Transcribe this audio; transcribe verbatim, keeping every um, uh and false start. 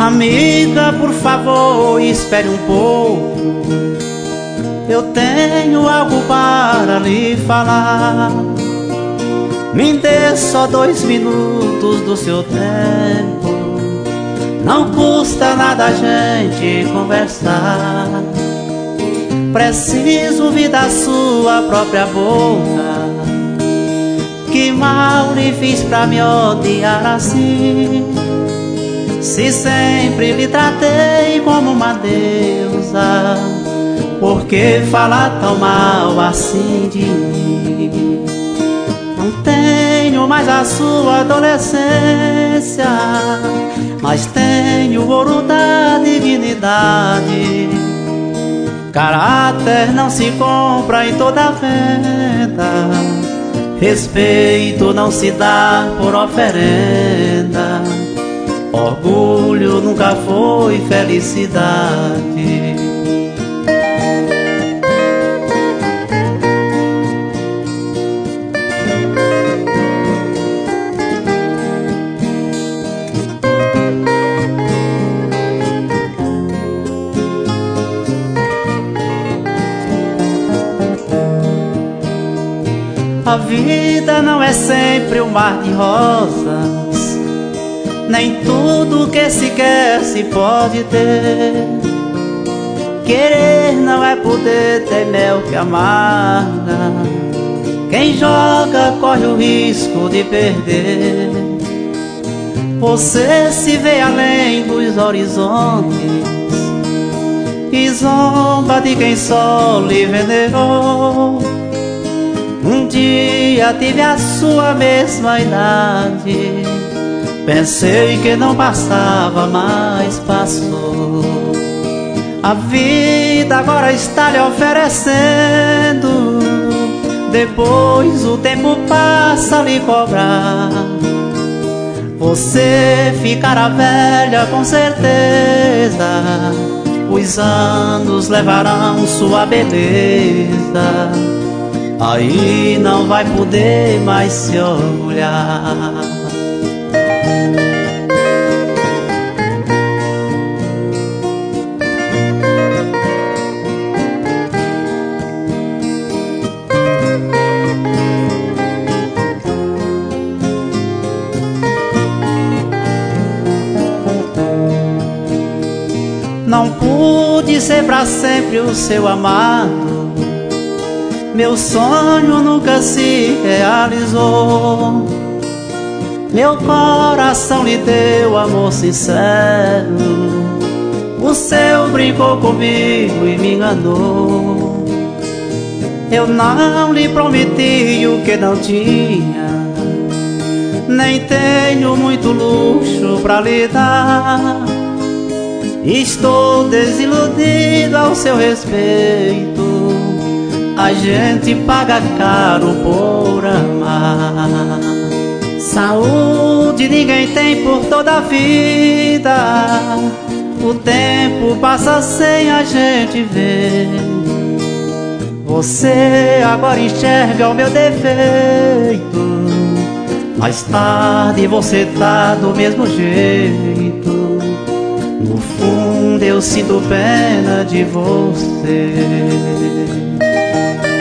Amiga, por favor, espere um pouco. Eu tenho algo para lhe falar. Me dê só dois minutos do seu tempo. Não custa nada a gente conversar. Preciso ouvir da sua própria boca. Que mal lhe fiz pra me odiar assim? Se sempre lhe tratei como uma deusa, por que falar tão mal assim de mim? Não tenho mais a sua adolescência, mas tenho o ouro da divinidade. Caráter não se compra em toda venda, respeito não se dá por oferenda, orgulho nunca foi felicidade. A vida não é sempre um mar de rosas, nem tudo que se quer se pode ter. Querer não é poder, ter mel que amarga. Quem joga corre o risco de perder. Você se vê além dos horizontes e zomba de quem só lhe venerou. Um dia tive a sua mesma idade, pensei que não passava, mas passou. A vida agora está lhe oferecendo, depois o tempo passa a lhe cobrar. Você ficará velha com certeza, os anos levarão sua beleza. Aí não vai poder mais se orgulhar. Não pude ser pra sempre o seu amado, meu sonho nunca se realizou. Meu coração lhe deu amor sincero, o seu brincou comigo e me enganou. Eu não lhe prometi o que não tinha, nem tenho muito luxo pra lhe dar. Estou desiludido ao seu respeito, a gente paga caro por amar. Saúde ninguém tem por toda a vida, o tempo passa sem a gente ver. Você agora enxerga o meu defeito, mais tarde você tá do mesmo jeito. No fundo eu sinto pena de você.